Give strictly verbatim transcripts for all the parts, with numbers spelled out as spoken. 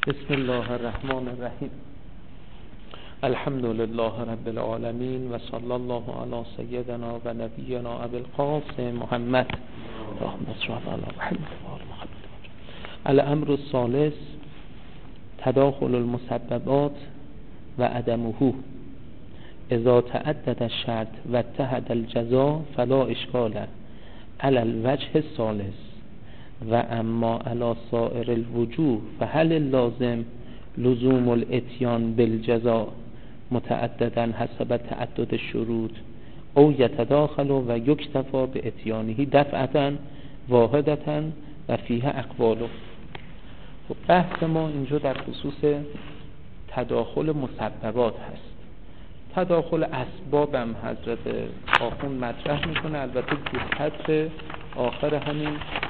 بسم الله الرحمن الرحیم. الحمد لله رب العالمین و صلی الله علی سیدنا و نبینا ابی القاسم محمد اللهم صل علی محمد و آل محمد. الامر الثالث تداخل المسببات و عدمه. اذا تعدد الشرط و اتحد الجزاء فلا اشکال علی الوجه الثالث و اما علی سائر الوجوه فهل اللازم لزوم الاتیان بالجزاء متعددا حسب تعدد الشروط او یتداخل و یکتفا باتیانه دفعتا واحدتا و فیه اقوال. خب بحث ما اینجا در خصوص تداخل مسببات هست. تداخل اسباب هم حضرت آخوند مطرح میکنه، البته در آخر همین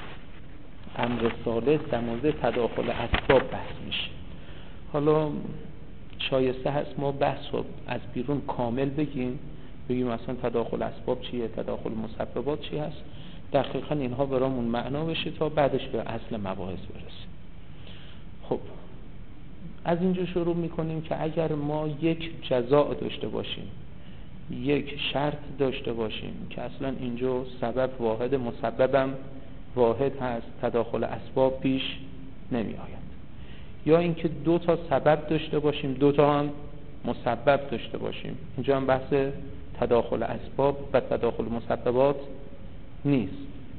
امر ثالث در مورد تداخل اسباب بحث میشه. حالا شایسته هست ما بحث رو از بیرون کامل بگیم، بگیم اصلا تداخل اسباب چیه، تداخل مسببات چی هست، دقیقا اینها برامون معنا بشه تا بعدش به اصل مباحث برسیم. خب از اینجا شروع میکنیم که اگر ما یک جزاء داشته باشیم، یک شرط داشته باشیم که اصلا اینجا سبب واحد مسببم واحد هست، تداخل اسباب پیش نمی آید. یا اینکه دو تا سبب داشته باشیم، دو تا هم مسبب داشته باشیم، اینجا هم بحث تداخل اسباب و تداخل مسببات نیست.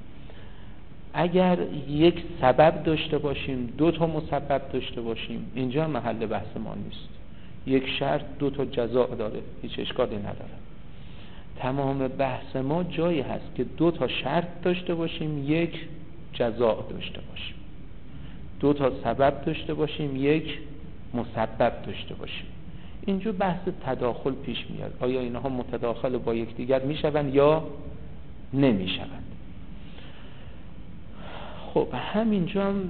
اگر یک سبب داشته باشیم، دو تا مسبب داشته باشیم، اینجا هم محل بحث ما نیست. یک شرط دو تا جزاء داره، هیچ اشکالی نداره. تمام بحث ما جایی هست که دو تا شرط داشته باشیم، یک جزاء داشته باشیم، دو تا سبب داشته باشیم، یک مسبب داشته باشیم. اینجا بحث تداخل پیش میاد، آیا اینها متداخل با یکدیگر میشوند یا نمیشوند. خب همینجا هم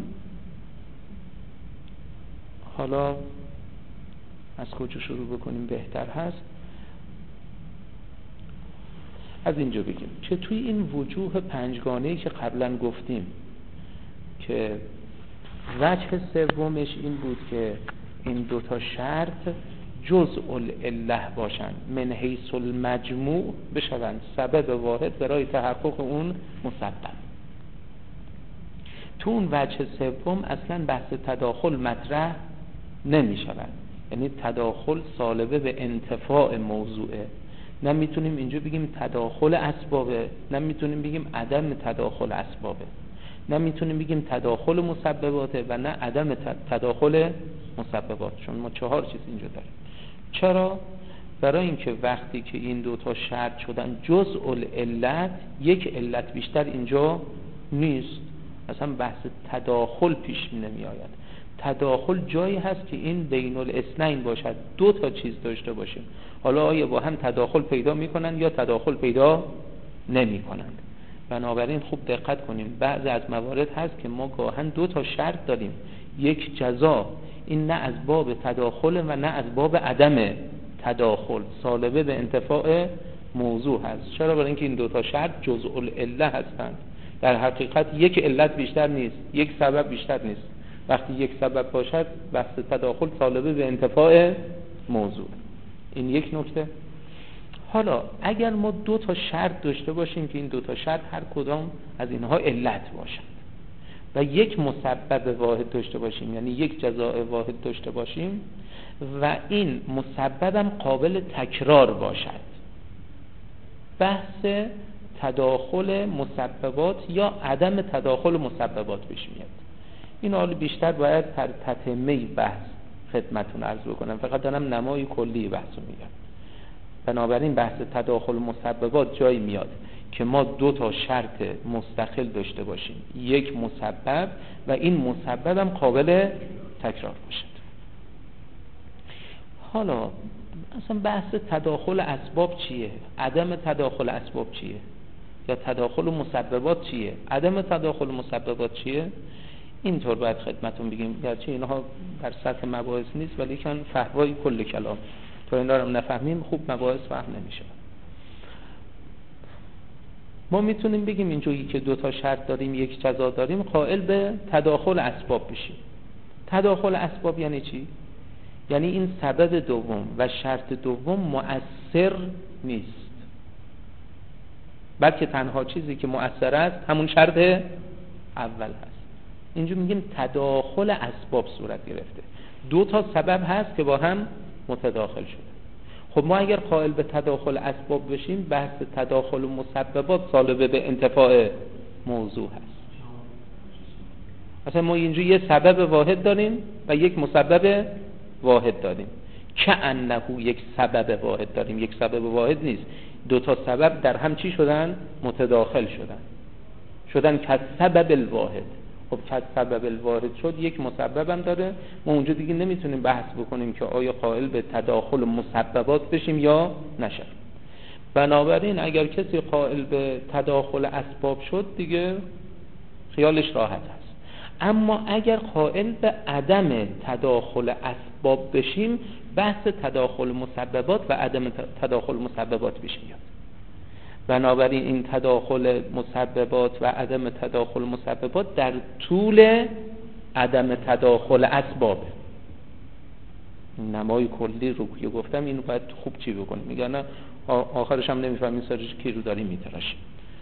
حالا از کجا شروع بکنیم بهتر هست؟ از اینجا بگیم که توی این وجوه پنجگانه‌ای که قبلا گفتیم که وجه سومش این بود که این دوتا شرط جزء العله باشند، من حیث المجموع بشوند سبب واحد برای تحقق اون مسبب. تو اون وجه سوم اصلا بحث تداخل مطرح نمی شود، یعنی تداخل سالبه به انتفاع موضوعه. نه میتونیم اینجا بگیم تداخل اسبابه، نه میتونیم بگیم عدم تداخل اسبابه، نه میتونیم بگیم تداخل مسبباته و نه عدم تداخل مسببات، چون ما چهار چیز اینجا داریم. چرا؟ برای اینکه وقتی که این دوتا شرط شدن جزء العلت، یک علت بیشتر اینجا نیست، اصلا بحث تداخل پیش نمی آید. تداخل جایی هست که این بین الاثنین باشد، دو تا چیز داشته باشیم. حالا آیا با هم تداخل پیدا میکنند یا تداخل پیدا نمی کنند. بنابراین خوب دقت کنیم، بعضی از موارد هست که ما گاهن دو تا شرط داریم، یک جزا، این نه از باب تداخل و نه از باب عدم تداخل، سالبه به انتفاع موضوع هست. چرا؟ برای اینکه این دو تا شرط جزء العله هستند. در حقیقت یک علت بیشتر نیست، یک سبب بیشتر نیست. وقتی یک سبب باشد بحث تداخل سالبه به انتفاع موضوع. این یک نکته. حالا اگر ما دو تا شرط داشته باشیم که این دو تا شرط هر کدام از اینها علت باشند و یک مسبب واحد داشته باشیم، یعنی یک جزاء واحد داشته باشیم و این مسبب هم قابل تکرار باشد، بحث تداخل مسببات یا عدم تداخل مسببات پیش میاد. این حال بیشتر باید در تتمه بحث خدمتون عرض بکنم، فقط دارم نمای کلی بحثو میگم. بنابراین بحث تداخل مسببات جایی میاد که ما دو تا شرط مستقل داشته باشیم، یک مسبب و این مسبب هم قابل تکرار باشد. حالا اصلا بحث تداخل اسباب چیه؟ عدم تداخل اسباب چیه؟ یا تداخل مسببات چیه؟ عدم تداخل مسببات چیه؟ اینطور باید خدمتون بگیم، گرچه اینها در سطح مباحث نیست ولی کن فحوای کل کلام، تا این رو نفهمیم خوب مباحث فهم نمیشه. ما میتونیم بگیم اینجوری که دو تا شرط داریم، یک جزا داریم، قائل به تداخل اسباب بشیم. تداخل اسباب یعنی چی؟ یعنی این سبب دوم و شرط دوم مؤثر نیست، بلکه تنها چیزی که مؤثر است همون شرط اول هست. اینجا میگیم تداخل اسباب صورت گرفته، دو تا سبب هست که با هم متداخل شده. خب ما اگر قائل به تداخل اسباب بشیم، بحث تداخل و مسببات سالبه به انتفاع موضوع هست. مثلا ما اینجا یه سبب واحد داریم و یک مسبب واحد داریم، که انه یک سبب واحد داریم، یک سبب واحد نیست، دو تا سبب در هم چی شدن؟ متداخل شدن، شدن که سبب الواحد. خب که سبب الواحد شد، یک مسبب هم داره. ما اونجا دیگه نمیتونیم بحث بکنیم که آیا قائل به تداخل مسببات بشیم یا نشیم. بنابراین اگر کسی قائل به تداخل اسباب شد دیگه خیالش راحت است. اما اگر قائل به عدم تداخل اسباب بشیم، بحث تداخل مسببات و عدم تداخل مسببات پیش میاد. بنابراین این تداخل مسببات و عدم تداخل مسببات در طول عدم تداخل اسباب. نمای کلی رو که گفتم اینو باید خوب چی بکنیم، میگن نه آخرش هم نمیفهمیم سرش کی رو داریم میتراشیم.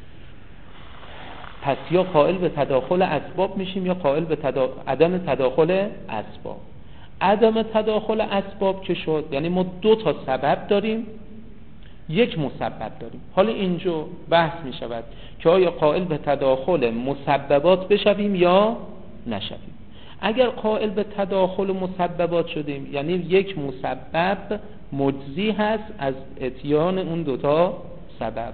پس یا قائل به تداخل اسباب میشیم یا قائل به تدا... عدم تداخل اسباب. عدم تداخل اسباب که شد یعنی ما دو تا سبب داریم، یک مسبب داریم. حالا اینجا بحث می شود که آیا قائل به تداخل مسببات بشویم یا نشویم. اگر قائل به تداخل مسببات شدیم یعنی یک مسبب مجزی هست از اتیان اون دوتا سبب.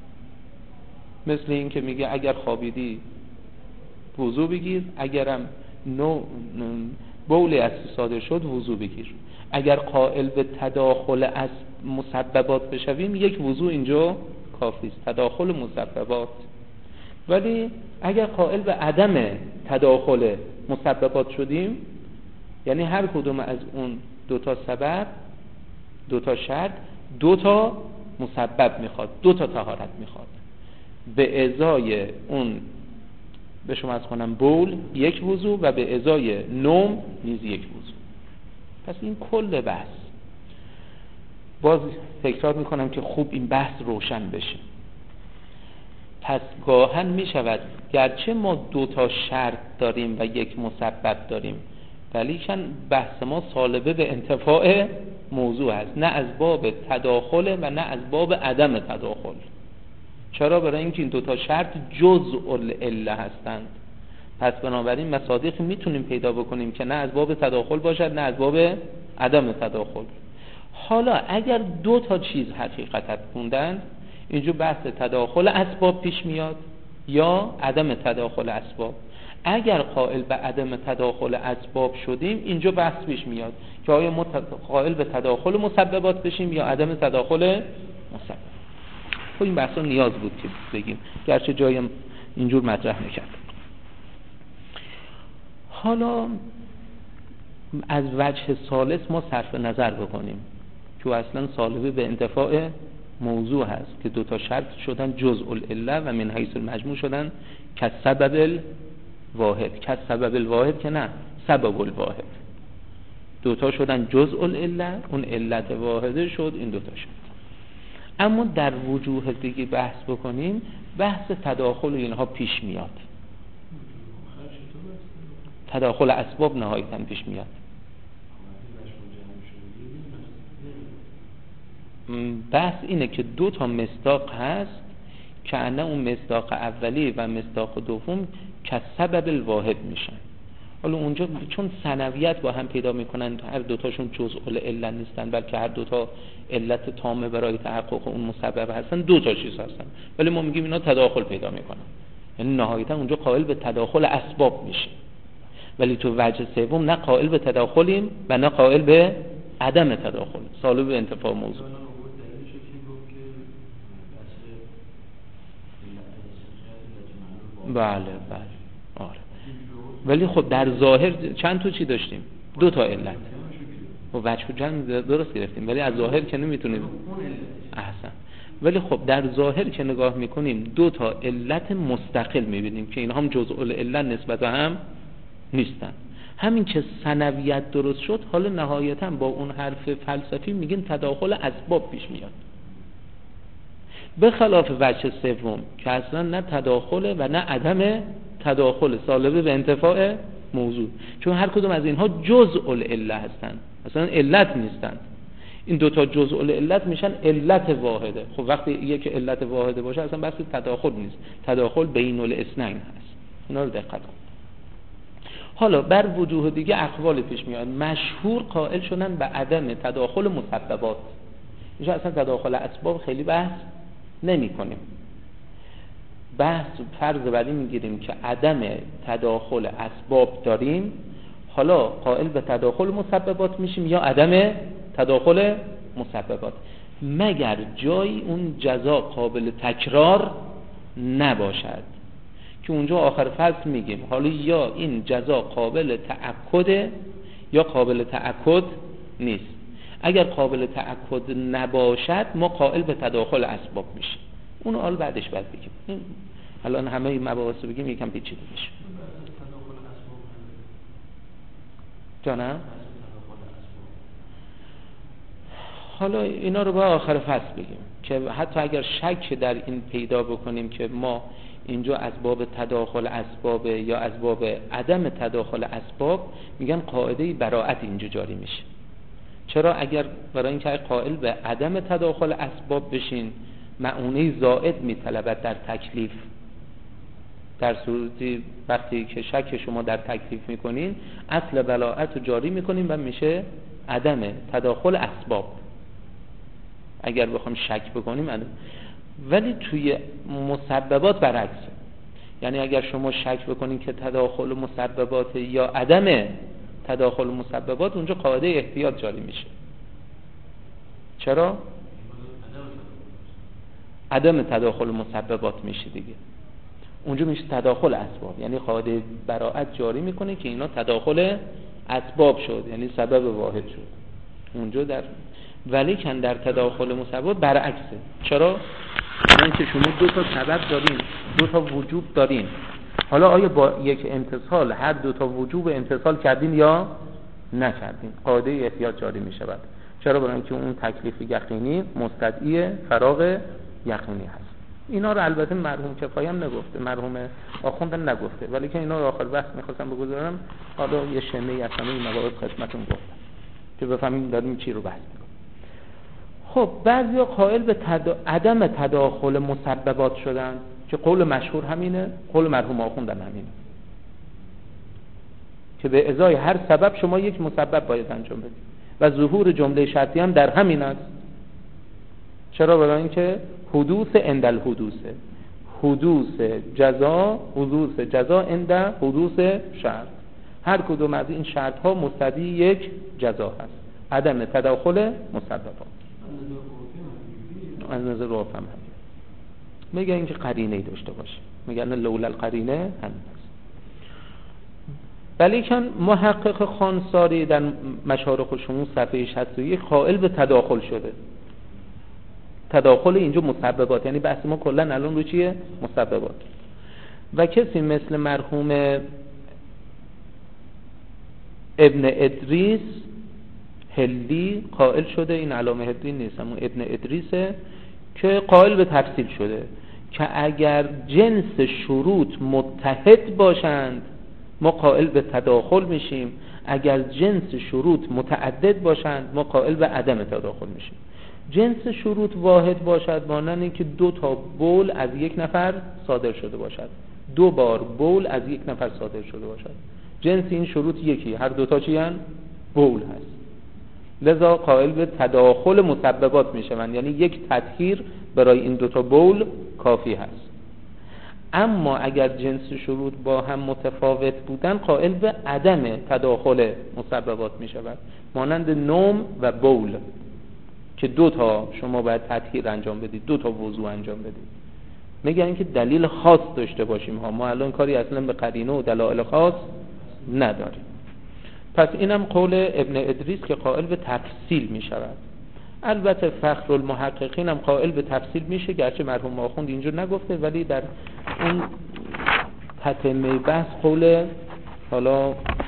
مثل این که میگه اگر خوابیدی وضو بگیر، اگرم نو بولی از صادر شد وضو بگیر. اگر قائل به تداخل از مسببات بشویم یک وضو اینجا کافی است، تداخل مسببات. ولی اگر قائل به عدم تداخل مسببات شدیم یعنی هر کدوم از اون دو تا سبب، دو تا شرط، دو تا مسبب میخواد، دو تا طهارت میخواد، به ازای اون به شما از کنم بول یک وضو و به ازای نوم نیز یک وضو. پس این کل بحث. باز تکرار میکنم که خوب این بحث روشن بشه. پس گاهن میشود گرچه ما دو تا شرط داریم و یک مسبب داریم، ولی چون بحث ما سالبه به انتفاع موضوع است، نه از باب تداخل و نه از باب عدم تداخل. چرا؟ برای اینکه این دو تا شرط جزء العله هستند. پس بنابراین مصادیق میتونیم پیدا بکنیم که نه از باب تداخل باشد نه از باب عدم تداخل. حالا اگر دو تا چیز حقیقتا خوندن، اینجا بحث تداخل اسباب پیش میاد یا عدم تداخل اسباب. اگر قائل به عدم تداخل اسباب شدیم اینجا بحث پیش میاد که آیا ما قائل به تداخل مسببات بشیم یا عدم تداخل مسبب. خب این بحثا نیاز بود که بگیم، گرچه جایم اینجور مطرح نکرد. حالا از وجه ثالث ما صرف نظر بکنیم که اصلا سالبه به انتفاع موضوع هست که دو تا شرط شدن جزء العله و من حیث المجموع شدن که سبب الواحد. که سبب الواحد که نه، سبب الواحد. دو تا شدن جزء العله، اون علت واحده شد، این دو تا شد. اما در وجوه دیگه بحث بکنیم، بحث تداخل اینها پیش میاد. تداخل اسباب نهایتاً پیش میاد. بحث اینه که دو تا مصداق هست که انه اون مصداق اولی و مصداق دوم که سبب الواحد میشن. حالا اونجا چون ثنویت با هم پیدا میکنن، هر دوتاشون جزء العله نیستن بلکه هر دوتا علت تامه برای تحقق اون مسبب هستن، دو تا چیز هستن، ولی ما میگیم اینا تداخل پیدا میکنن، یعنی نهایتا اونجا قائل به تداخل اسباب میشه. ولی تو وجه سوم نه قائل به تداخلیم و نه قائل به عدم تداخل، سالب به انتفاع موضوع. بله بله آره. ولی خب در ظاهر چند تا چی داشتیم؟ دو تا علت و وجه جمع درست گرفتیم، ولی از ظاهر که نمیتونیم. احسن. ولی خب در ظاهر که نگاه میکنیم دو تا علت مستقل میبینیم که اینها هم جزء العله نسبت هم نیستن. همین که ثانویت درست شد، حالا نهایتا با اون حرف فلسفی میگین تداخل اسباب پیش میاد، به خلاف وجه سوم که اصلا نه تداخل و نه عدم تداخل، سالبه به انتفاع موضوع، چون هر کدوم از اینها جزء العله هستن، اصلا علت نیستن. این دوتا جزء العلت میشن علت واحده. خب وقتی یک علت واحده باشه اصلا بحث تداخل نیست، تداخل بین الاثنین هست. اینا رو دقت کنید. حالا بر وجوه دیگه اقوال پیش میاد. مشهور قائل شدن به عدم تداخل مسببات. اینجا اصلا تداخل اسباب خیلی بحث نمی کنیم. بحث فرض بعدی میگیریم که عدم تداخل اسباب داریم، حالا قائل به تداخل مسببات میشیم یا عدم تداخل مسببات، مگر جایی اون جزا قابل تکرار نباشد که اونجا آخر فصل میگیم حالا یا این جزا قابل تأکد یا قابل تأکد نیست. اگر قابل تأکد نباشد ما قائل به تداخل اسباب میشیم. اونو حال بعدش بعد بگیم. الان همه این مباحث رو بگیم یکم پیچیده میشه. جانم؟ حالا اینا رو با آخر فصل بگیم که حتی اگر شک در این پیدا بکنیم که ما اینجا از باب تداخل اسباب یا از باب عدم تداخل اسباب، میگن قاعده براءت اینجا جاری میشه. چرا؟ اگر برای اینکه قائل به عدم تداخل اسباب بشین معنی زائد میطلبد در تکلیف، در صورتی وقتی که شک شما در تکلیف میکنین اصل براءت رو جاری میکنین و میشه عدم تداخل اسباب. اگر بخوام شک بکنیم عدم. ولی توی مسببات برعکسه، یعنی اگر شما شک بکنین که تداخل مسببات یا عدم تداخل مسببات، اونجا قاعده احتیاط جاری میشه. چرا؟ عدم تداخل مسببات میشه دیگه، اونجا میشه تداخل اسباب، یعنی قاعده براءت جاری میکنه که اینا تداخل اسباب شد، یعنی سبب واحد شد اونجا در. ولی کن در تداخل مسببات برعکسه. چرا؟ یعنی که شما دو تا سبب دارین، دو تا وجوب دارین، حالا آیا با یک امتصال هر دو تا وجوب امتصال کردین یا نکردین؟ قاعده احتیاط جاری میشه بعد. چرا؟ برای اینکه اون تکلیف یقینی مستدعی فراغ یقینی هست. اینا رو البته مرحوم کفایی هم نگفته، مرحوم آخوند نگفته، ولی که اینا رو آخر بحث میخواستم بگذارم، حالا یه شمه‌ای از همه این مباحث خدمتتون گفتم که بفهمیم داریم چی رو بحث میکنیم. خب بعضیا قائل به تدا... عدم تداخل مسببات شدن که قول مشهور همینه، قول مرحوم آخوند هم همینه که به ازای هر سبب شما یک مسبب باید انجام بدید و ظهور جمله شرطی هم در همین است. چرا؟ برای اینکه حدوث عند الحدوث، حدوث جزا، حدوث جزا عند حدوث شرط، هر کدوم از این شرط ها مستدعی یک جزا هست. عدم تداخل مسببات از نظر عرف هم هست. میگه اینکه قرینه ای داشته باشه، میگن لولا القرینه همین است. ولیکن محقق خانساری در مشارق الشموس صفحه شصت و یک قائل به تداخل شده. تداخل اینجا مسببات، یعنی بحث ما کلا الان رو چیه؟ مسببات. و کسی مثل مرحوم ابن ادریس هلی قائل شده، این علامه هلی نیست همون ابن ادریسه، که قائل به تفصیل شده که اگر جنس شروط متحد باشند ما قائل به تداخل میشیم، اگر جنس شروط متعدد باشند ما قائل به عدم تداخل میشیم. جنس شروط واحد باشد مانند اینکه دو تا بول از یک نفر صادر شده باشد، دو بار بول از یک نفر صادر شده باشد، جنس این شروط یکی، هر دو تا چی هن؟ بول هست. لذا قائل به تداخل مسببات میشوند، یعنی یک تطهیر برای این دو تا بول کافی هست. اما اگر جنس شروط با هم متفاوت بودن قائل به عدم تداخل مسببات میشود، مانند نوم و بول که دو تا شما باید تطهیر انجام بدید، دو تا وضو انجام بدید. میگن اینکه دلیل خاص داشته باشیم ها، ما الان کاری اصلا به قرینه و دلایل خاص نداریم. پس اینم قول ابن ادریس که قائل به تفصیل میشود. البته فخر المحققین هم قائل به تفصیل میشه، گرچه مرحوم آخوند اینجا نگفته، ولی در اون تتمه بحث قول حالا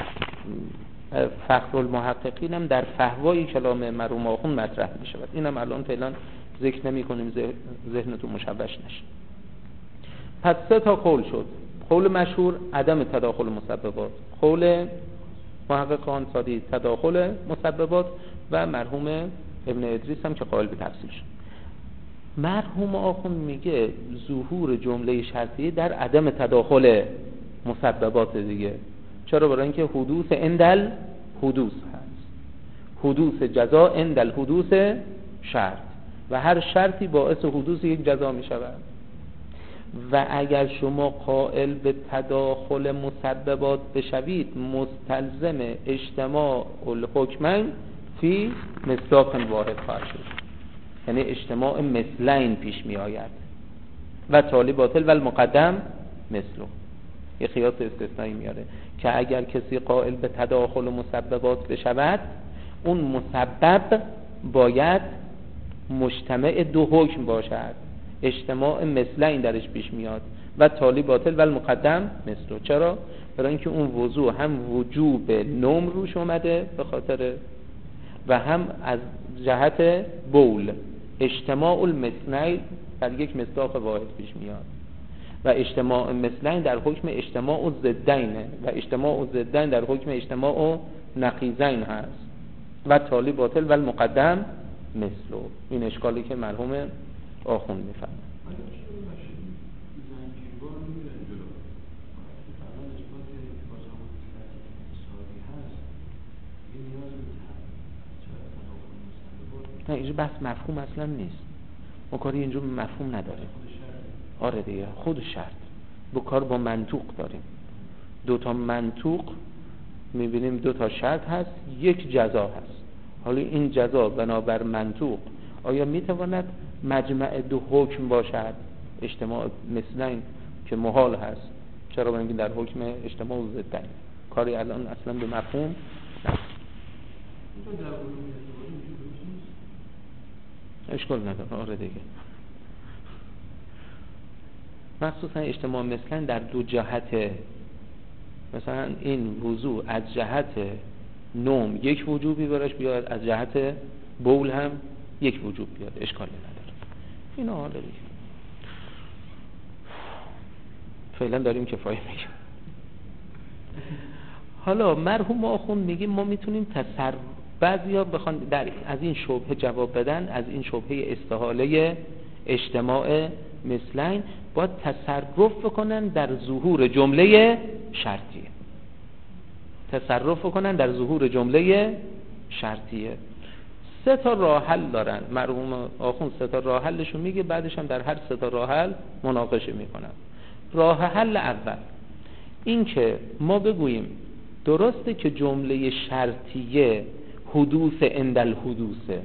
فخر المحققین هم در فحوای کلام مرحوم آخوند مطرح می شود. اینم الان فعلا ذکر نمی کنیم ذهنتون مشوش نشه. پس سه تا قول شد. قول مشهور عدم تداخل مسببات، قول محقق خانساری تداخل مسببات و مرحوم ابن ادریس هم که قائل به تفصیل شد. مرحوم آخوند میگه ظهور جمله شرطیه در عدم تداخل مسببات دیگه. چرا؟ برای اینکه حدوث اندل حدوث هست، حدوث جزا اندل حدوث شرط و هر شرطی باعث حدوث یک جزا می شود. و اگر شما قائل به تداخل مسببات بشوید مستلزم اجتماع الحکمین فی مصداق واحد خواهد شد، یعنی اجتماع مثلین پیش می آید و تالی باطل و المقدم مثلو. یه خیاط استثنایی میاره که اگر کسی قائل به تداخل مسببات بشود اون مسبب باید مجتمع دو حکم باشد، اجتماع مثلین درش پیش میاد و تالی باطل و المقدم مثلو. چرا؟ برای اینکه اون وضوع هم وجوب نوم روش اومده به خاطر و هم از جهت بول اجتماع المثلین در یک مصداق واحد پیش میاد و اجتماع مثلین در حکم اجتماع ضدینه و اجتماع ضدین در حکم اجتماع نقیضین هست و تالی باطل و المقدم مثلو. این اشکالی که مرحوم آخوند میفهمه. نه اینجا بحث مفهوم اصلا نیست، ما کاری اینجا مفهوم نداریم. آره دیگه خود شرط با کار با منطوق داریم. دو تا منطوق میبینیم دو تا شرط هست، یک جزا هست. حالا این جزا بنابر منطوق آیا میتواند مجمع دو حکم باشد؟ اجتماع مثلین که محال هست. چرا؟ برای اینکه در حکم اجتماع ضدین. کاری الان اصلا به مفهوم نه. اشکال نداره. آره دیگه مخصوصا اجتماع مثلا در دو جهت، مثلا این وضوع از جهت نوم یک وجوبی براش بیاد، از جهت بول هم یک وجوب بیاد، اشکالی نداره. اینا حالا دیگه فعلا داریم کفایه میگیم. حالا مرحوم آخوند میگیم ما میتونیم تصرف، بعضیا بخوان در از این شبهه جواب بدن، از این شبهه استحاله اجتماع مثلین باید تصرف بکنن در ظهور جمله شرطیه. تصرف بکنن در ظهور جمله شرطیه. سه تا راه حل دارن مرحوم آخوند، سه تا راه حلشون میگه، بعدش هم در هر سه تا راه حل مناقشه میکنن. راه حل اول این که ما بگوییم درسته که جمله شرطیه حدوث اندل حدوثه،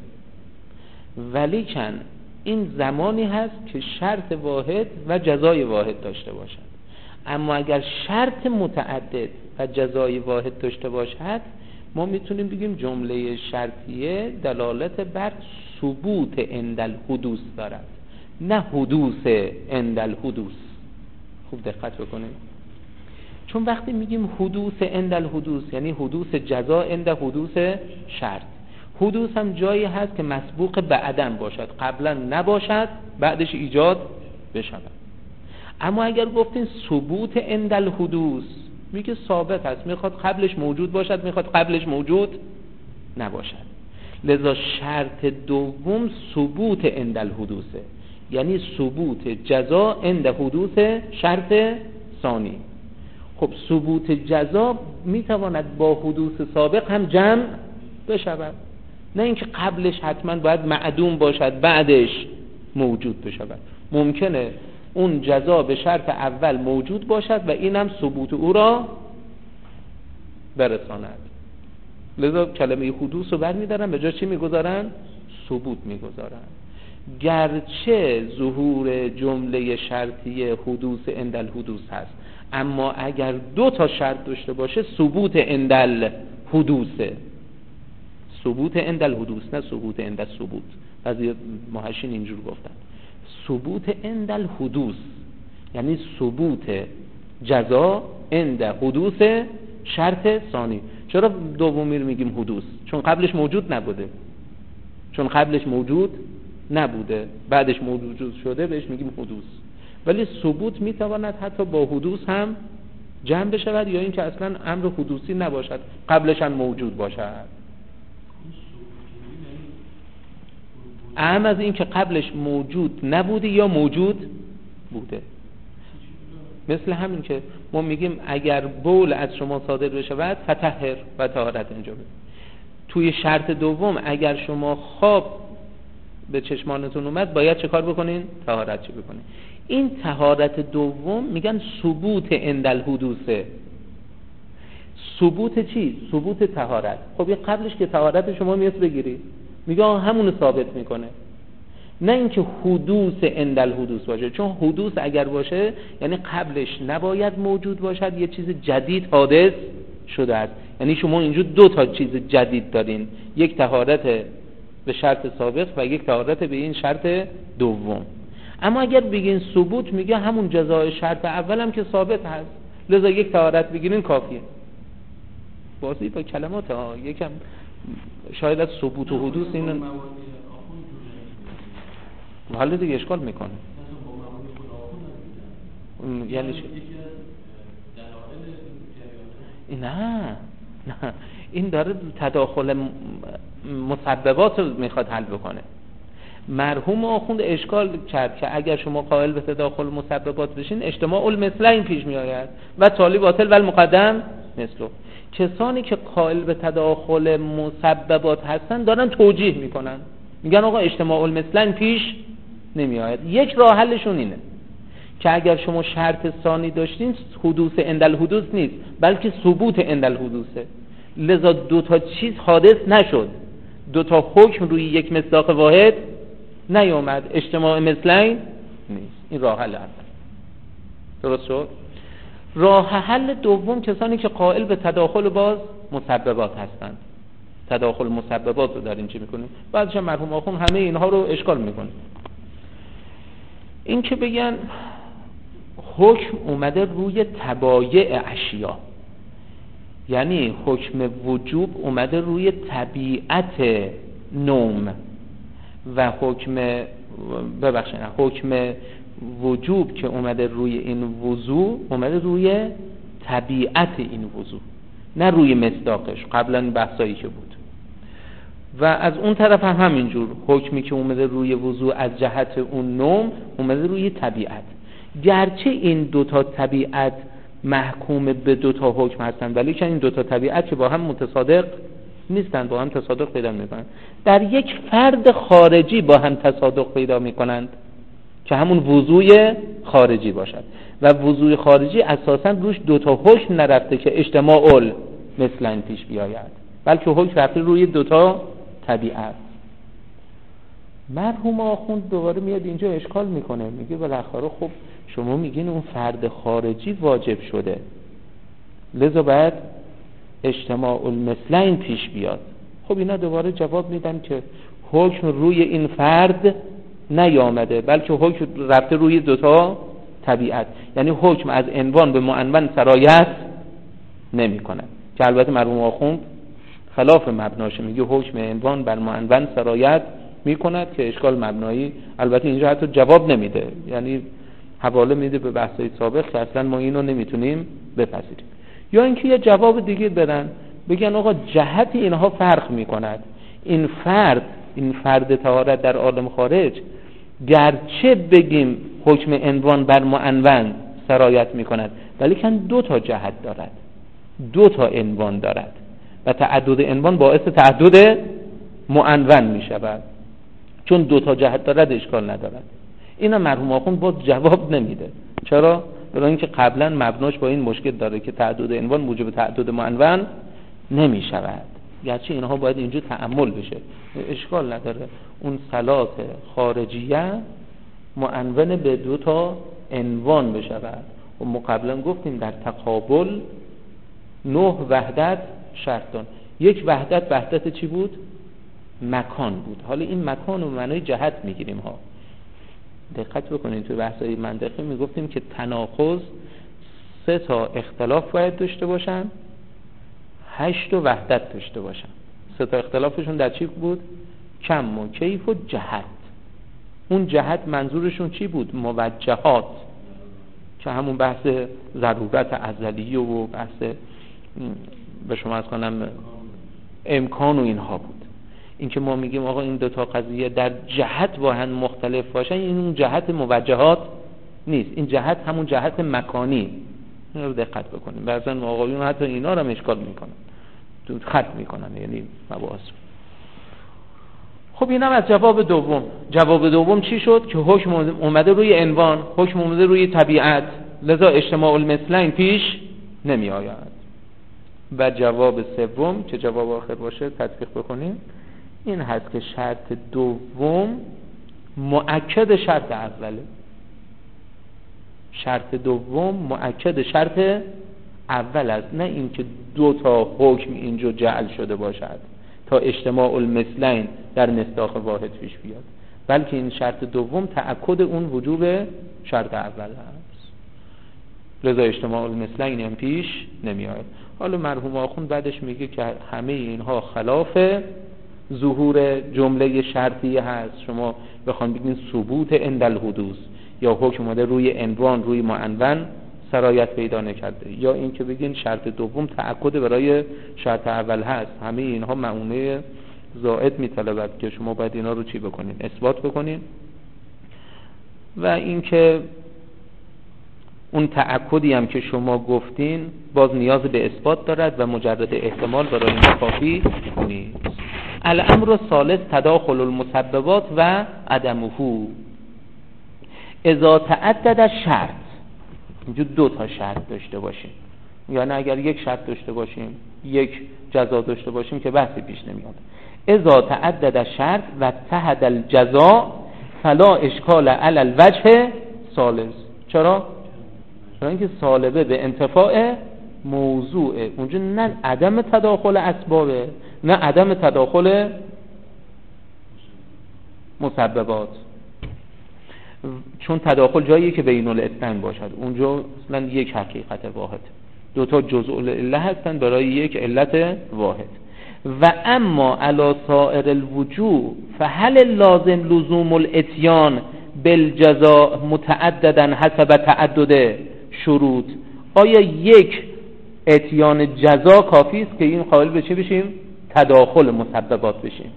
ولیکن این زمانی هست که شرط واحد و جزای واحد داشته باشد. اما اگر شرط متعدد و جزای واحد داشته باشد ما میتونیم بگیم جمله شرطیه دلالت بر ثبوت اندل حدوث دارد، نه حدوث اندل حدوث. خوب دقت بکنید، چون وقتی میگیم حدوث اندل حدوث یعنی حدوث جزا اند حدوث شرط. حدوث هم جایی هست که مسبوق به عدم باشد، قبلا نباشد بعدش ایجاد بشود. اما اگر گفتین ثبوت اندل حدوث میگه ثابت هست، میخواد قبلش موجود باشد، میخواد قبلش موجود نباشد. لذا شرط دوم ثبوت اندل حدوثه، یعنی ثبوت جزا اند حدوث شرط ثانی. خب ثبوت جزا میتواند با حدوث سابق هم جمع بشود، نه اینکه قبلش حتما باید معدوم باشد بعدش موجود بشود. ممکنه اون جزا به شرط اول موجود باشد و اینم ثبوت او را برساند. لذا کلمه حدوث رو برمی‌دارن به جای چی میگذارن؟ ثبوت میگذارن. گرچه ظهور جمله شرطی حدوث اندل حدوث هست، اما اگر دو تا شرط داشته باشه ثبوت اندل حدوثه. ثبوت اندل حدوث، نه ثبوت اندل ثبوت. بعضی محشین اینجور گفتن ثبوت اندل حدوث یعنی ثبوت جزا اند حدوث شرط ثانی. چرا دومی رو میگیم حدوث؟ چون قبلش موجود نبوده، چون قبلش موجود نبوده بعدش موجود شده بهش میگیم حدوث. ولی ثبوت میتواند حتی با حدوث هم جمع بشود یا اینکه اصلا امر حدوثی نباشد قبلش هم موجود باشد. اهم از این که قبلش موجود نبوده یا موجود بوده. مثل همین که ما میگیم اگر بول از شما صادر بشود فتحر و طهارت انجام بده. توی شرط دوم اگر شما خواب به چشمانتون اومد باید چه کار بکنین؟ طهارت چه بکنین. این طهارت دوم میگن ثبوت اندل حدوثه. ثبوت چی؟ ثبوت طهارت. خب این قبلش که طهارت شما میاد بگیری میگه همونو ثابت میکنه، نه اینکه حدوث اندل حدوث باشه. چون حدوث اگر باشه یعنی قبلش نباید موجود باشد، یه چیز جدید حادث شده است. یعنی شما اینجا دو تا چیز جدید دارین، یک طهارت به شرط سابق و یک طهارت به این شرط دوم. اما اگر بگین ثبوت میگه همون جزای شرط اول هم که ثابت هست، لذا یک طهارت بگیرین کافیه. بازی با کلمات ها یکم شاید از ثبوت و حدوث این حالا دیگه اشکال میکنه. یعنی چی؟ نه نه این داره تداخل مسببات رو میخواد حل بکنه. مرحوم آخوند اشکال کرد که اگر شما قائل به تداخل مسببات بشین اجتماع المثلین پیش می آید و تالی باطل و المقدم مثلو. کسانی که قائل به تداخل مسببات هستن دارن توجیه میکنن، میگن آقا اجتماع المثلین پیش نمی آید. یک راه حلشون اینه که اگر شما شرط ثانی داشتین حدوث اندل حدوث نیست بلکه ثبوت اندل حدوثه، لذا دو تا چیز حادث نشد، دو تا حکم روی یک مصداق واحد نیامد، اجتماع مثلین نیست. این راه حل اول. درست شد؟ راه حل دوم کسانی که قائل به تداخل باز مسببات هستند. تداخل مسببات رو داریم چی میکنیم؟ بعدش مرحوم آخوند همه اینها رو اشکال میکنه. این که بگن حکم اومده روی تبایع اشیا، یعنی حکم وجوب اومده روی طبیعت نوم و حکم ببخشید حکم وجوب که اومده روی این وضوع اومده روی طبیعت این وضوع، نه روی مصداقش. قبلا بحثایی که بود و از اون طرف هم همینجور حکمی که اومده روی وضوع از جهت اون نوم اومده روی طبیعت. گرچه این دوتا طبیعت محکوم به دوتا حکم هستند ولی که این دوتا طبیعت که با هم متصادق نیستند، با هم تصادق پیدا میکنند، در یک فرد خارجی با هم تصادق پیدا میکنند که همون وضوع خارجی باشد و وضوع خارجی اساساً روش دوتا حکم نرفته که اجتماع مثلا پیش بیاید، بلکه حکم رفته روی دوتا طبیعت. مرحوم آخوند دوباره میاد اینجا اشکال میکنه، میگه بالاخره خب شما میگین اون فرد خارجی واجب شده لذا باید اجتماع المثلین پیش بیاد. خب اینا دوباره جواب میدن که حکم روی این فرد نیامده بلکه حکم رفته روی دوتا طبیعت، یعنی حکم از عنوان به معنون سرایت نمی کنه که البته مرحوم آخوند خلاف مبناشه، میگه حکم عنوان بر معنون سرایت می کند که اشکال مبنایی البته اینجا حتی جواب نمیده، یعنی حواله میده به بحثای سابق که اصلا ما اینو نمیتونیم بپذیریم. یا اینکه یه جواب دیگه بدن بگن آقا جهت اینها فرق میکند، این فرد این فرد طهارت در عالم خارج گرچه بگیم حکم عنوان بر معنون سرایت میکند ولی کن دو تا جهت دارد، دو تا عنوان دارد و تعدد عنوان باعث تعدد معنون میشود. چون دو تا جهت دارد اشکال ندارد. اینا مرحوم آخوند باز جواب نمیده. چرا؟ برای اینکه قبلا مبناش با این مشکل داره که تعدد عنوان موجب تعدد معنون نمی شود، گرچه اینها باید اینجا تأمل بشه. اشکال نداره اون صلات خارجیه معنون به دو تا عنوان بشود. و ما قبلا گفتیم در تقابل نه وحدت شرطان. یک وحدت وحدت چی بود؟ مکان بود. حالا این مکان و معنای جهت میگیریم ها. دقت بکنید توی بحث‌های منطقی میگفتیم که تناقض سه تا اختلاف باید داشته باشن، هشت و وحدت داشته باشن. سه تا اختلافشون در چی بود؟ کم و کیف و جهت. اون جهت منظورشون چی بود؟ موجهات، که همون بحث ضرورت ازلیه و بحث به شما از کنم امکان و اینها بود. این که ما میگیم آقا این دوتا قضیه در جهت با هم مختلف باشن، این اون جهت موجهات نیست، این جهت همون جهت مکانی. این رو دقت بکنیم. بعضن آقایون حتی اینا رو هم اشکال میکنن، خط میکنن، یعنی مباحث. خب اینم از جواب دوم. جواب دوم چی شد؟ که حکم اومده روی عنوان، حکم اومده روی طبیعت، لذا اجتماع المثلین پیش نمی آید. و جواب سوم که جواب آخر باشه تطبیق بکنیم، این هست که شرط دوم مؤکد شرط اوله. شرط دوم مؤکد شرط اول است، نه اینکه دو تا حکم اینجا جعل شده باشد تا اجتماع المثلین در مصداق واحد پیش بیاد، بلکه این شرط دوم تأکد اون وجوب شرط اول است. لذا اجتماع المثلین هم پیش نمی آید. حالا مرحوم آخوند بعدش میگه که همه اینها خلاف ظهور جمله شرطیه هست. شما بخوان بگین ثبوت عند الحدوث، یا حکم اومده روی عنوان روی معنون سرایت پیدا نکرده، یا این که بگین شرط دوم تأکد برای شرط اول هست. همه اینها معونه زائد میطلبد که شما باید اینا رو چی بکنین؟ اثبات بکنین. و این که اون تأکدی هم که شما گفتین باز نیاز به اثبات دارد و مجرد احتمال برای این کافی نیست. الامر ثالث تداخل المسببات و عدمه. اذا تعدد شرط، اینجا دو تا شرط داشته باشیم، یعنی اگر یک شرط داشته باشیم یک جزا داشته باشیم که بحثی پیش نمیاد. اذا تعدد شرط و اتحد الجزا فلا اشکال علی الوجه ثالث. چرا؟ چرا اینکه صالبه به انتفاع موضوعه. اونجا نه عدم تداخل اسبابه نه عدم تداخل مسببات، چون تداخل جاییه که بین الاثنین باشد. اونجا اصلا یک حقیقت واحد، دو تا جزء العله هستن برای یک علت واحد. و اما علی سائر الوجوه فهل لازم لزوم الاتیان بالجزاء متعددا حسب تعدد شروط؟ آیا یک اتیان جزا کافی است که این قائل به چی بشیم؟ تداخل مسببات بشیم.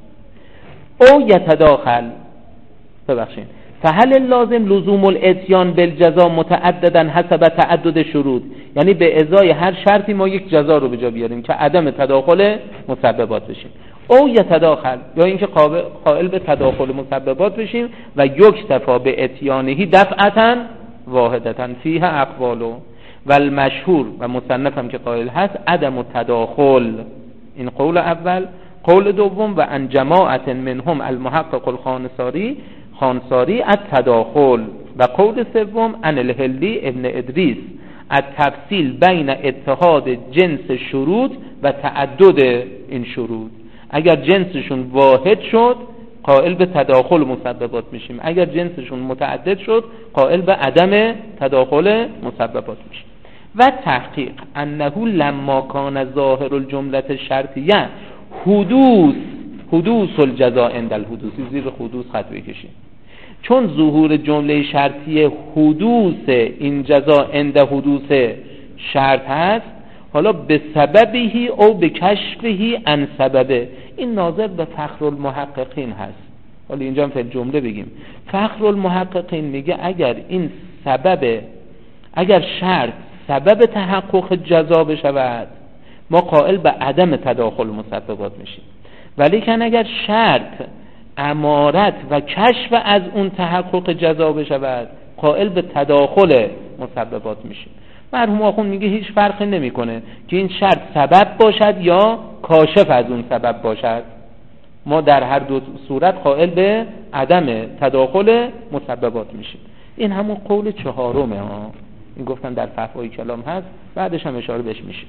او یتداخل ببخشید فهل لازم لزوم الاتیان بالجزاء متعددا حسب تعدد شروط، یعنی به ازای هر شرطی ما یک جزا رو به جا بیاریم که عدم تداخل مسببات بشیم. او یتداخل، یا اینکه قائل به تداخل مسببات بشیم و یکتفا به اتیانهی دفعتا واحدتا فیها اقوالو و المشهور و مصنف هم که قائل هست عدم تداخل. این قول اول. قول دوم و ان جماعت منهم المحقق الخانساری خانساری التداخل. و قول سوم ان الهلی ابن ادریس التفصیل بین اتحاد جنس شروط و تعدد این شروط. اگر جنسشون واحد شد قائل به تداخل مسببات میشیم، اگر جنسشون متعدد شد قائل به عدم تداخل مسببات میشیم. و تحقیق انه لما کان ظاهر الجمله الشرطیه حدوث حدوث الجزاء عند الحدوث، زیر حدوث خط بکشیم، چون ظهور جمله شرطیه حدوث این جزاء عند حدوث شرط هست، حالا به سببهی او به کشفهی عن سببه. این ناظر به فخر المحققین هست. حالا اینجا هم فعل جمله بگیم. فخر المحققین میگه اگر این سبب، اگر شرط سبب تحقق جزا بشود ما قائل به عدم تداخل مسببات میشیم، ولی کن اگر شرط امارت و کشف از اون تحقق جزا بشود قائل به تداخل مسببات میشیم. مرحوم آخوند میگه هیچ فرقی نمیکنه که این شرط سبب باشد یا کاشف از اون سبب باشد، ما در هر دو صورت قائل به عدم تداخل مسببات میشیم. این همون قول چهارمه ها، این گفتن در فتوای کلام هست، بعدش هم اشاره بهش میشه.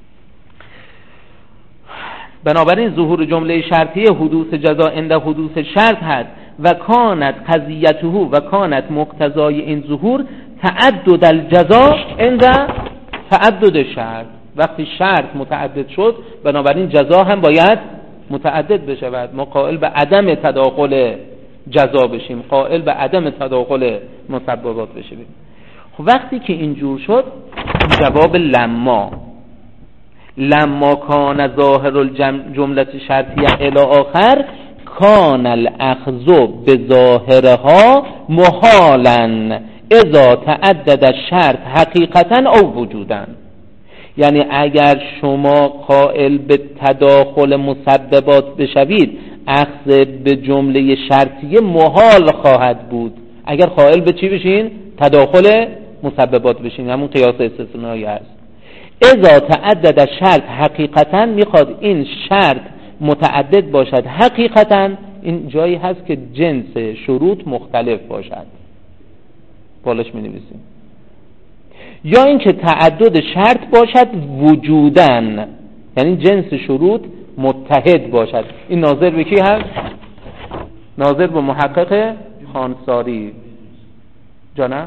بنابراین ظهور جمله شرطیه حدوث جزا عند حدوث شرط هست و کانت قضیته و کانت مقتضای این ظهور تعدد الجزا عند تعدد شرط. وقتی شرط متعدد شد بنابراین جزا هم باید متعدد بشود. ما قائل به عدم تداخل جزا بشیم، قائل به عدم تداخل مسببات بشیم. خب وقتی که اینجور شد جواب لما لما کان ظاهر الجمله شرطیه الی آخر کان الاخذ بظاهرها محالا اذا تعدد الشرط حقیقتا او وجودا. یعنی اگر شما قائل به تداخل مسببات بشوید اخذ به جمله شرطیه محال خواهد بود. اگر قائل به چی بشین؟ تداخل مسببات بشین، همون قیاس استثنایی است. اذا تعدد الشرط حقیقتا میخواد این شرط متعدد باشد حقیقتا. این جایی هست که جنس شروط مختلف باشد، بالاش می نویسیم. یا اینکه تعدد شرط باشد وجودن، یعنی جنس شروط متحد باشد. این ناظر به کی هست؟ ناظر به محقق خانساری جانم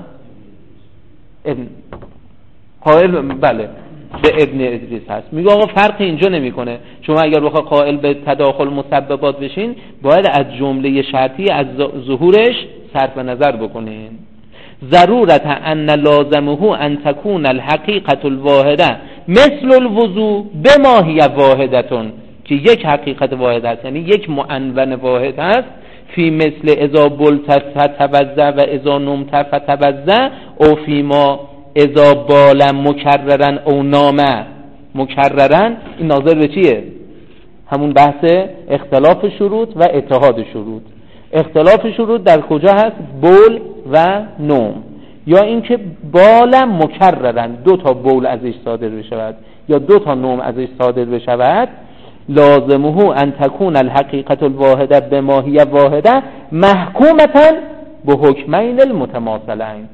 ابن قائل بله به ابن ادریس هست. میگه آقا فرقی اینجا نمیکنه. شما اگر بخواد قائل به تداخل مسببات بشین باید از جمله شرطی از ظهورش صرف نظر بکنین. ضرورت ان لازمه ان تكون الحقیقت الواحده مثل الوضوء بما هي واحدتون، که یک حقیقت واحد است، یعنی یک معنون واحد است. فی مثل اذا بلت فتوضا و اذا نمت فتوضا او فی ما اذا بال مکررن او نام مکررن. این ناظر به چیه؟ همون بحث اختلاف شروط و اتحاد شروط. اختلاف شروط در کجا هست؟ بول و نوم. یا اینکه بال مکررن، دو تا بول ازش صادر بشود یا دو تا نوم ازش صادر بشود. لازمه ان تكون الحقیقت الواحده بما هي واحده محکومتا به حکمین المتماثلین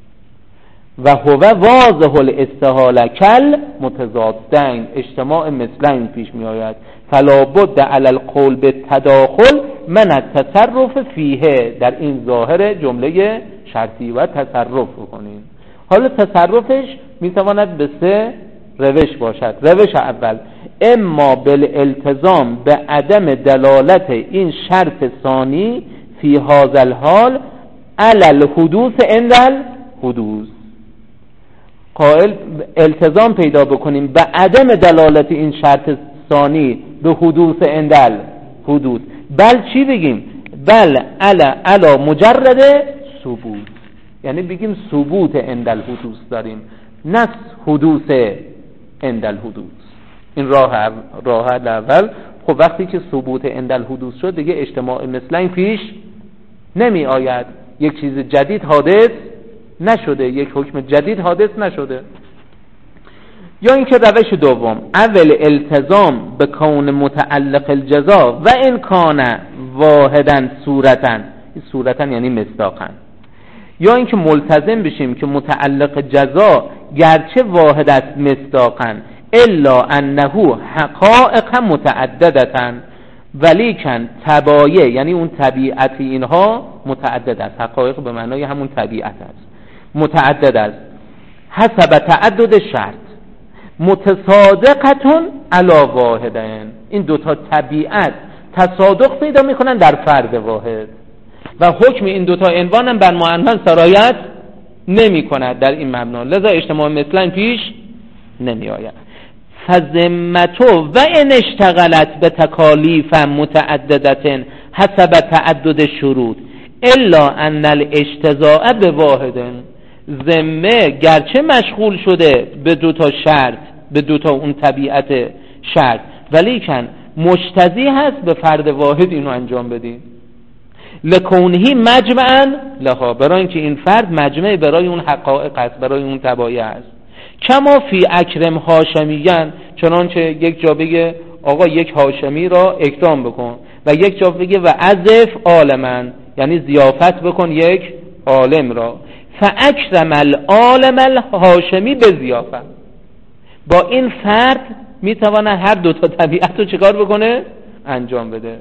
و هو واضح الاستحاله کل متضادین اجتماع مثلین پیش می آید. فلا بد علی القول بالتداخل من التصرف فیه. در این ظاهر جمله شرطی و تصرف بکنیم. حالا تصرفش می تواند به سه روش باشد. روش اول اما بالالتزام به عدم دلالت این شرط ثانی فی هذا الحال علی الحدوث عند الحدوث. قائل التزام پیدا بکنیم به عدم دلالت این شرط ثانی به حدوث عند الحدوث. بل چی بگیم؟ بل علی علی مجرد ثبوت، یعنی بگیم ثبوت عند الحدوث داریم، نه حدوث عند الحدوث. این راه راه اول. خب وقتی که ثبوت عند الحدوث شد دیگه اجتماع مثلین پیش نمی آید، یک چیز جدید حادث نشده، یک حکم جدید حادث نشده. یا اینکه روش دوم اول التزام به کون متعلق الجزا و ان کان واحدا صورتا، صورتا یعنی مصداقا. یا اینکه ملتزم بشیم که متعلق جزا گرچه واحد است مصداقا الا انه حقائق متعددتا ولیکن تبایع، یعنی اون طبیعت اینها متعدد است. حقایق به معنای همون طبیعت است، متعدد است. حسب تعدد شرط متصادقتون علی واحدین. این دوتا طبیعت تصادق پیدا میکنن در فرد واحد و حکم این دوتا عنوان هم بر معنون سرایت نمی کند در این مبنا، لذا اجتماع مثلن پیش نمی آید. فذمتو و ان اشتغلت به تکالیف متعددت حسب تعدد شروط الا ان الاجتزاء به واحد. ذمه گرچه مشغول شده به دوتا شرط، به دوتا اون طبیعت شرط، ولیکن مجتزی هست به فرد واحد اینو انجام بدین. لکونهی مجمعا لها، برای اینکه این فرد مجمع برای اون حقائق است، برای اون تبایع است. کما فی اکرم هاشمیان، چنانچه یک جا بگه آقا یک هاشمی را اکرام بکن و یک جا بگه و عزف عالمن، یعنی ضیافت بکن یک عالم را. فاکرم العالم الهاشمی به ضیافت. با این فرد میتونه هر دو تا طبیعت رو چکار بکنه؟ انجام بده.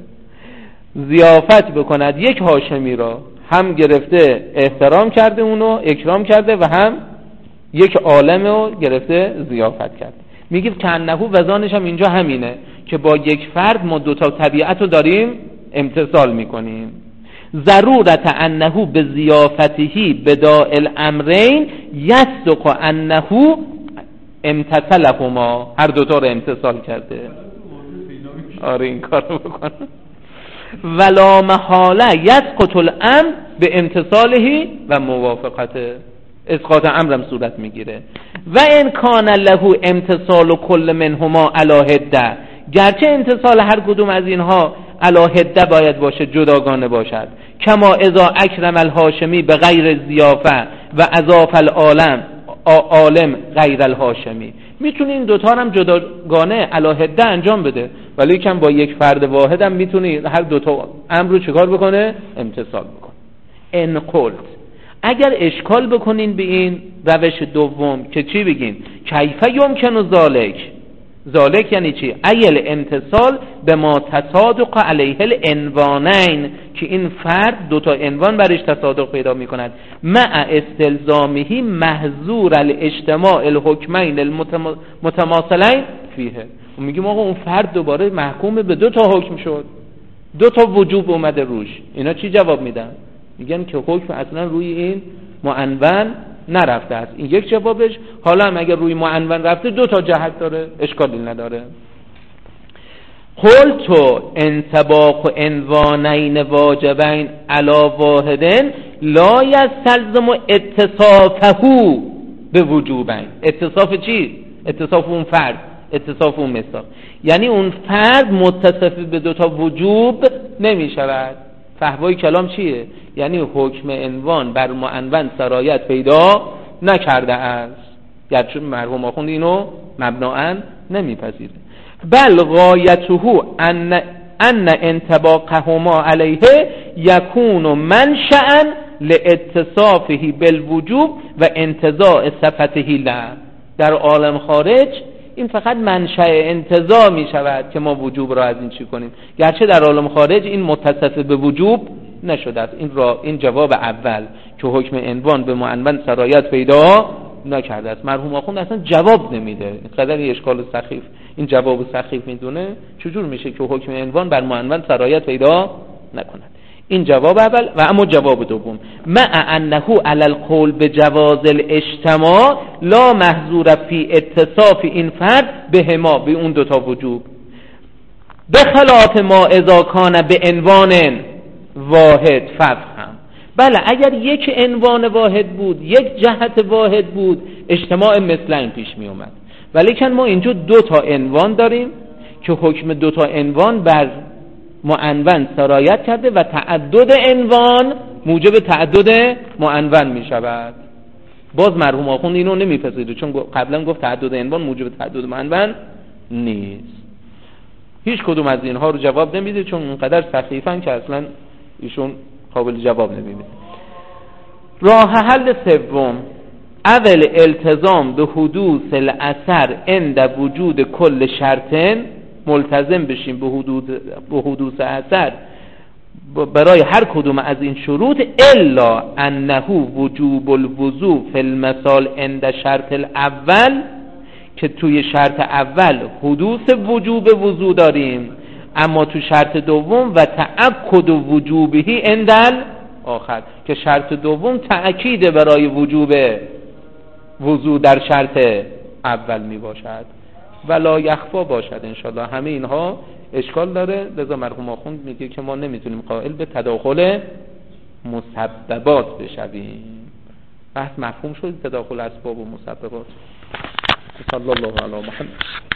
ضیافت بکند یک هاشمی را، هم گرفته احترام کرده اونو اکرام کرده و هم یک عالم رو گرفته ضیافت کرده. میگه که انهو وزانش هم اینجا همینه که با یک فرد ما دوتا طبیعت رو داریم امتصال میکنیم. ضرورت انهو به ضیافتهی بداء الامرین یصدق انهو امتصلهما، هر دوتا رو امتصال کرده. آره این کار رو بکن. ولا محاله یسقط الامر به امتصالهی و موافقته، اسقاط امرم صورت میگیره. و ان کان له امتصال کل منهما علی حده، گرچه امتصال هر کدوم از اینها علی حده باید باشه، جداگانه باشد. کما اذا اکرم الهاشمی به غیر ضیافه و اضاف العالم عالم غیر الهاشمی، میتونی این دوتا هم جداگانه علی حده انجام بده، ولی کم با یک فرد واحد هم میتونی هر دوتا امر رو چیکار بکنه؟ امتصال بکنه. ان قلت، اگر اشکال بکنین به این روش دوم که چی بگین؟ کیف یمکن ذالک، ذالک یعنی چی؟ ایل امتصال به ما تصادق علیه العنوانین، که این فرد دوتا عنوان برش تصادق پیدا میکند. مع استلزامه محظور الاجتماع الحکمین المتماثلین فیه. و میگیم آقا اون فرد دوباره محکوم به دو تا حکم شد، دو تا وجوب اومده روش. اینا چی جواب میدن؟ میگن که حکم اصلا روی این معنون نرفته است. این یک جوابش. حالا هم اگر روی معنون رفته دو تا جهت داره، اشکالی نداره. قلت انطباق عنوانین واجبین علی واحدن لا یستلزم اتصافه به وجوبین. اتصاف چی؟ اتصاف اون فرد، اتصاف اون مثال. یعنی اون فرد متصف به دو تا وجوب نمی شود. فحوای کلام چیه؟ یعنی حکم عنوان بر معنون سرایت پیدا نکرده است، گرچه مرحوم آخوند اینو مبناً نمیپذیره. بل غایته ان ان انطباقهما علیه یکون منشأ لاتصافه بالوجوب و انتزاع صفته له. در عالم خارج این فقط منشأ انتزاع می شود که ما وجوب را از این چی کنیم، گرچه در عالم خارج این متصف به وجوب نشده است. این را این جواب اول که حکم عنوان به معنون سرایت پیدا نکرده است. مرحوم آخوند اصلا جواب نمیده، اینقدر اشکال سخیف، این جواب سخیف میدونه چجور میشه که حکم عنوان بر معنون سرایت پیدا نکند. این جواب اول. و اما جواب دوم، مع انه علی القول بجواز الاجتماع لا محظور فی اتصاف این فرد بهما، به اون دوتا وجوب، به خلاف ما اذا کان به عنوان واحد ففهم. بله اگر یک عنوان واحد بود، یک جهت واحد بود، اجتماع مثلین پیش می اومد. ولی کن ما اینجا دو تا عنوان داریم که حکم دو تا عنوان بر معنون سرایت کرده و تعدد عنوان موجب تعدد معنون می شود. باز مرحوم آخوند اینو نمیپذیره، چون قبلا گفت تعدد عنوان موجب تعدد معنون نیست. هیچ کدوم از اینها رو جواب نمیده، چون اونقدر سخیفن که اصلا ایشون قابل جواب نمیده. راه حل سوم، اول التزام به حدوث الاثر عند وجود کل شرطن، ملتزم بشیم به حدود به حدوث اثر برای هر کدوم از این شروط، الا انه وجوب الوضوء فی المثال عند شرط الاول، که توی شرط اول حدوث وجوب وضوء داریم، اما تو شرط دوم و تأکد وجوبهی عند آخر، که شرط دوم تأکید برای وجوب وضوء در شرط اول می باشد. ولا یخفا باشد. انشالله همه اینها اشکال داره، لذا مرحوم آخوند میگه که ما نمیتونیم قائل به تداخل مسببات بشویم. بحث مفهوم شد، تداخل اسباب و مسببات. صلی الله علی محمد.